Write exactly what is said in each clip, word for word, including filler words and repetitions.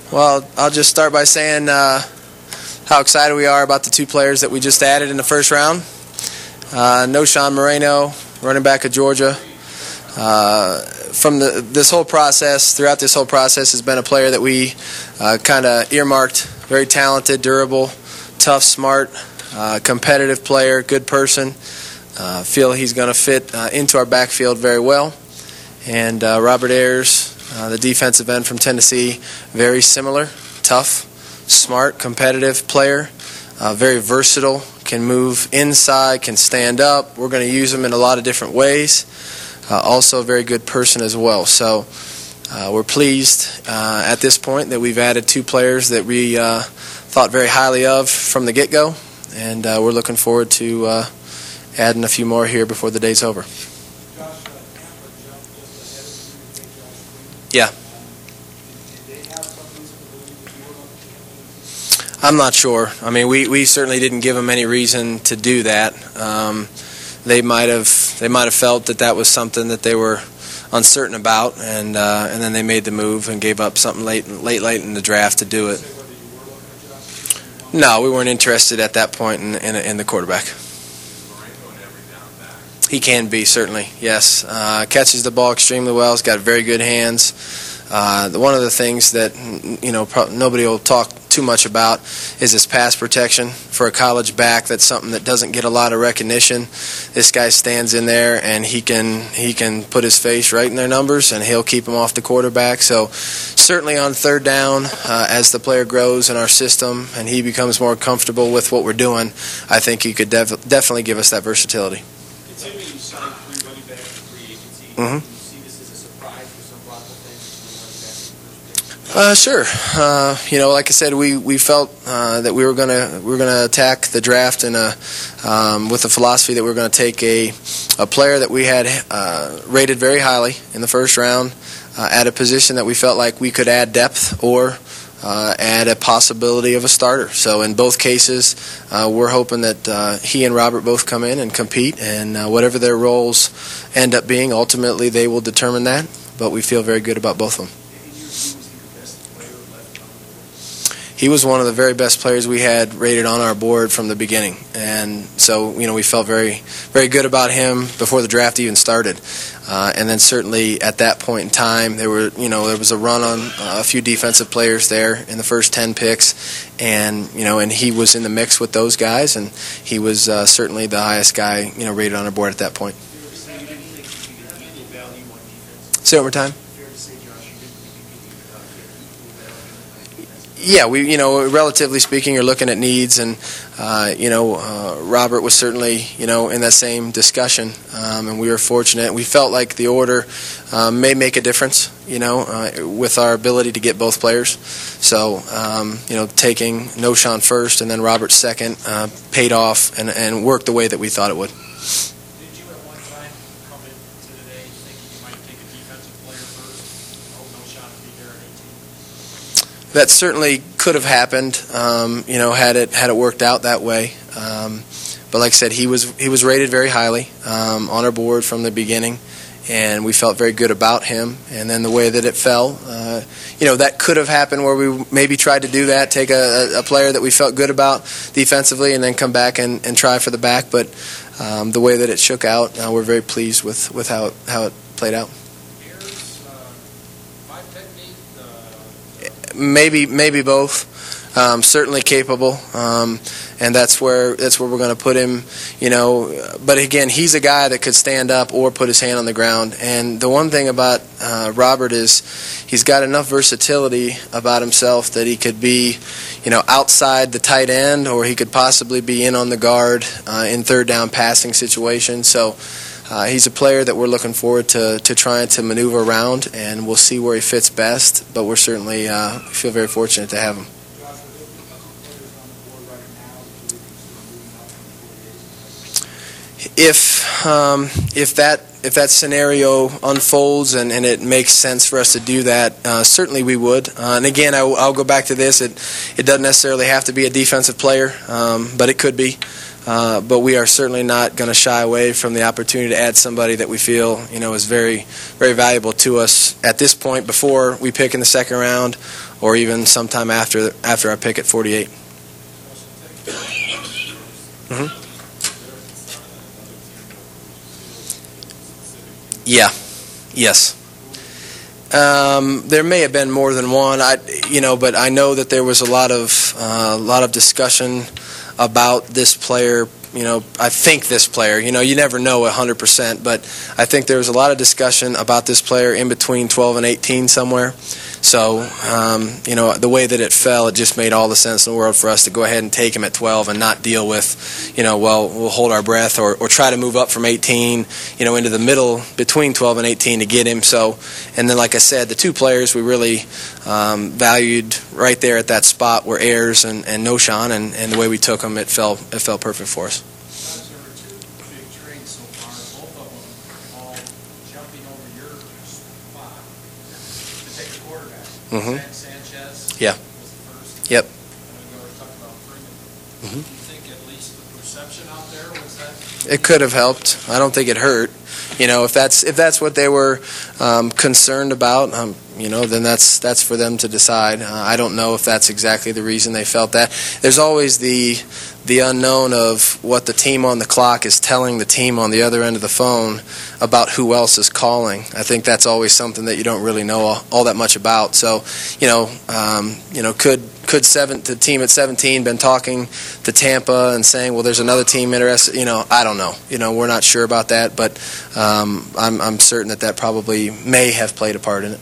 Well, I'll just start by saying uh, how excited we are about the two players that we just added in the first round. Uh, Knowshon Moreno, running back of Georgia. Uh, from the, this whole process, throughout this whole process, has been a player that we uh, kind of earmarked. Very talented, durable, tough, smart, uh, competitive player, good person. Uh, feel he's going to fit uh, into our backfield very well. And uh, Robert Ayers, uh, the defensive end from Tennessee, very similar, tough, smart, competitive player, uh, very versatile, can move inside, can stand up. We're going to use him in a lot of different ways. Uh, also a very good person as well. So uh, we're pleased uh, at this point that we've added two players that we uh, thought very highly of from the get-go, and uh, we're looking forward to uh, adding a few more here before the day's over. Yeah. I'm not sure. I mean, we, we certainly didn't give them any reason to do that. Um, they might have they might have felt that that was something that they were uncertain about, and uh, and then they made the move and gave up something late late late in the draft to do it. No, we weren't interested at that point in in, in the quarterback. He can be, certainly, yes. Uh, catches the ball extremely well. He's got very good hands. Uh, one of the things that you know pro- nobody will talk too much about is his pass protection for a college back. That's something that doesn't get a lot of recognition. This guy stands in there and he can he can put his face right in their numbers, and he'll keep them off the quarterback. So certainly on third down, uh, as the player grows in our system and he becomes more comfortable with what we're doing, I think he could def- definitely give us that versatility. Considering you signed three running backs in free agency, Mm-hmm. do you see this as a surprise for some Broncos fans? Uh, sure. Uh, you know, like I said, we, we felt uh, that we were gonna we were gonna attack the draft in a um, with the philosophy that we were going to take a a player that we had uh, rated very highly in the first round uh, at a position that we felt like we could add depth or uh, add a possibility of a starter. So in both cases, uh, we're hoping that uh, he and Robert both come in and compete, and uh, whatever their roles end up being, ultimately they will determine that. But we feel very good about both of them. He was one of the very best players we had rated on our board from the beginning, and so you know we felt very, very good about him before the draft even started. Uh, and then certainly at that point in time, there were you know there was a run on uh, a few defensive players there in the first ten picks, and you know and he was in the mix with those guys, and he was uh, certainly the highest guy you know rated on our board at that point. Say it one more time. Yeah, we, you know, relatively speaking, you're looking at needs, and uh, you know, uh, Robert was certainly, you know, in that same discussion, um, and we were fortunate. We felt like the order um, may make a difference, you know, uh, with our ability to get both players. So, um, you know, taking Knowshon first and then Robert second uh, paid off and, and worked the way that we thought it would. Did you at one time come into today thinking you might take a defensive player first and hope Knowshon would be there at eighteen? That certainly could have happened, um, you know, had it had it worked out that way. Um, but like I said, he was he was rated very highly um, on our board from the beginning, and we felt very good about him. And then the way that it fell, uh, you know, that could have happened where we maybe tried to do that, take a, a player that we felt good about defensively, and then come back and, and try for the back. But um, the way that it shook out, uh, we're very pleased with, with how it, how it played out. Maybe, maybe both. Um, certainly capable, um, and that's where that's where we're going to put him. You know, but again, he's a guy that could stand up or put his hand on the ground. And the one thing about uh, Robert is he's got enough versatility about himself that he could be, you know, outside the tight end, or he could possibly be in on the guard uh, in third down passing situations. So. Uh, he's a player that we're looking forward to, to trying to maneuver around, and we'll see where he fits best, but we're certainly uh, feel very fortunate to have him. If um, if that if that scenario unfolds and, and it makes sense for us to do that, uh, certainly we would. Uh, and again, I, I'll go back to this. It it doesn't necessarily have to be a defensive player, um, but it could be. Uh, but we are certainly not going to shy away from the opportunity to add somebody that we feel, you know, is very, very valuable to us at this point before we pick in the second round, or even sometime after after our pick at forty-eight. Mm-hmm. Yeah. Yes. Um, there may have been more than one, I, you know, but I know that there was a lot of uh, a lot of discussion about this player. You know, I think this player. You know, you never know one hundred percent, but I think there was a lot of discussion about this player in between twelve and eighteen somewhere. So, um, you know, the way that it fell, it just made all the sense in the world for us to go ahead and take him at twelve and not deal with, you know, well, we'll hold our breath or, or try to move up from eighteen, you know, into the middle between twelve and eighteen to get him. So, and then, like I said, the two players we really um, valued right there at that spot were Ayers and, and Knowshon, and, and the way we took them, it fell, it fell perfect for us. There were two big trades so far, both of them all jumping over your spot to take a quarterback. Mm-hmm. Sanchez Yeah. was the first. Yep. And we were talking about Freeman. Mm-hmm. Do you think at least the perception out there was that? It could have helped. I don't think it hurt. You know, if that's if that's what they were um, concerned about, um, you know, then that's that's for them to decide. Uh, I don't know if that's exactly the reason they felt that. There's always the the unknown of what the team on the clock is telling the team on the other end of the phone about who else is calling. I think that's always something that you don't really know all, all that much about. So, you know, um, you know, could could seven the team at seventeen been talking to Tampa and saying, well, there's another team interested? You know, I don't know. You know, we're not sure about that, but um, I'm I'm certain that that probably may have played a part in it.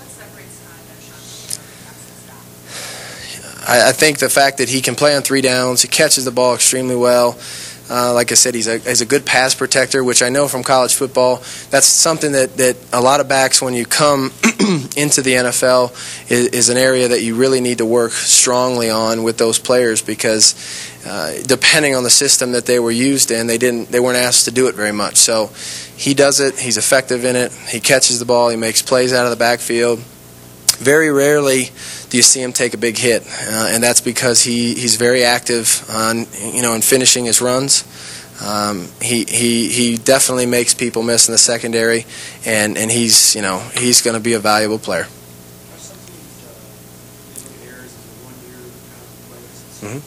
I, I think the fact that he can play on three downs, he catches the ball extremely well. Uh, like I said, he's a, he's a good pass protector, which I know from college football. That's something that, that a lot of backs, when you come into the N F L, is, is an area that you really need to work strongly on with those players, because uh, depending on the system that they were used in, they didn't they weren't asked to do it very much. So he does it. He's effective in it. He catches the ball. He makes plays out of the backfield. Very rarely do you see him take a big hit, uh, and that's because he, he's very active on you know in finishing his runs. Um, he he he definitely makes people miss in the secondary, and, and he's you know he's going to be a valuable player. Mm-hmm.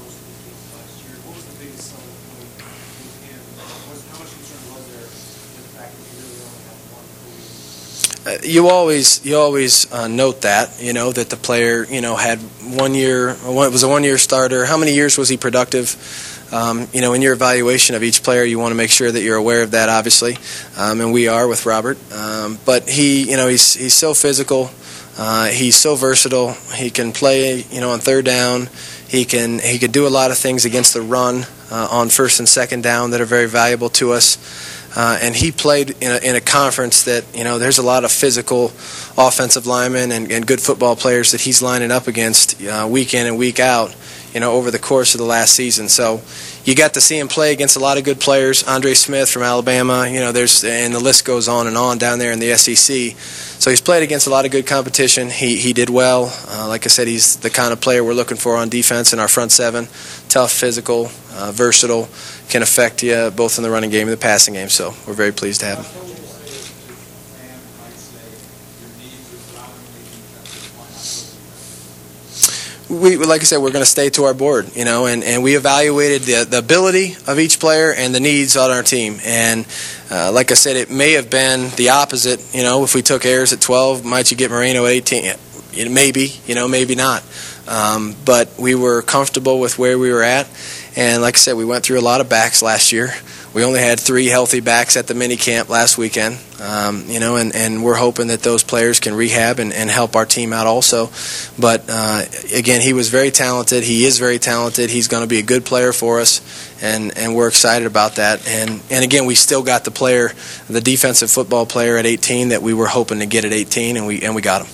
Uh, you always you always uh, note that you know that the player you know had one year one, was a one year starter. How many years was he productive? Um, you know, in your evaluation of each player, you want to make sure that you're aware of that, obviously, um, and we are with Robert. Um, but he, you know, he's he's so physical. Uh, he's so versatile. He can play, you know, on third down. He can he can do a lot of things against the run uh, on first and second down that are very valuable to us. Uh, and he played in a, in a conference that, you know, there's a lot of physical offensive linemen and, and good football players that he's lining up against uh, week in and week out, you know, over the course of the last season. So you got to see him play against a lot of good players. Andre Smith from Alabama, you know, there's and the list goes on and on down there in the S E C. So he's played against a lot of good competition. He he did well. Uh, like I said, he's the kind of player we're looking for on defense in our front seven. Tough, physical, uh, versatile, can affect you both in the running game and the passing game. So we're very pleased to have him. We, like I said, we're going to stay to our board, you know, and, and we evaluated the, the ability of each player and the needs on our team. And uh, like I said, it may have been the opposite, you know, if we took Ayers at twelve, might you get Moreno at eighteen? Maybe, you know, maybe not. Um, but we were comfortable with where we were at. And like I said, we went through a lot of backs last year. We only had three healthy backs at the mini camp last weekend, um, you know, and, and we're hoping that those players can rehab and, and help our team out also. But, uh, again, he was very talented. He is very talented. He's going to be a good player for us, and, and we're excited about that. And, and, again, we still got the player, the defensive football player at eighteen that we were hoping to get at eighteen, and we and we got him.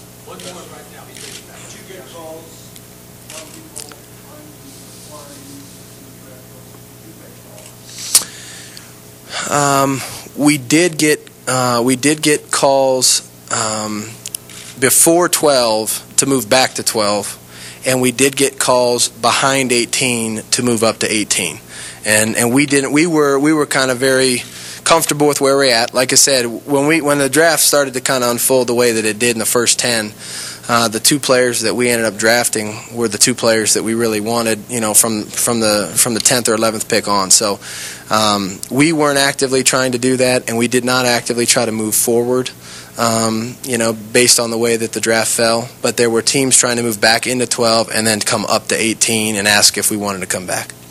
Um, we did get uh, we did get calls um, before twelve to move back to twelve, and we did get calls behind eighteen to move up to eighteen, and and we didn't we were we were kind of very comfortable with where we're at. Like I said, when we when the draft started to kind of unfold the way that it did in the first ten, uh, the two players that we ended up drafting were the two players that we really wanted, you know, from from the from the tenth or eleventh pick on. So um, we weren't actively trying to do that, and we did not actively try to move forward, um, you know, based on the way that the draft fell. But there were teams trying to move back into twelve and then come up to eighteen and ask if we wanted to come back.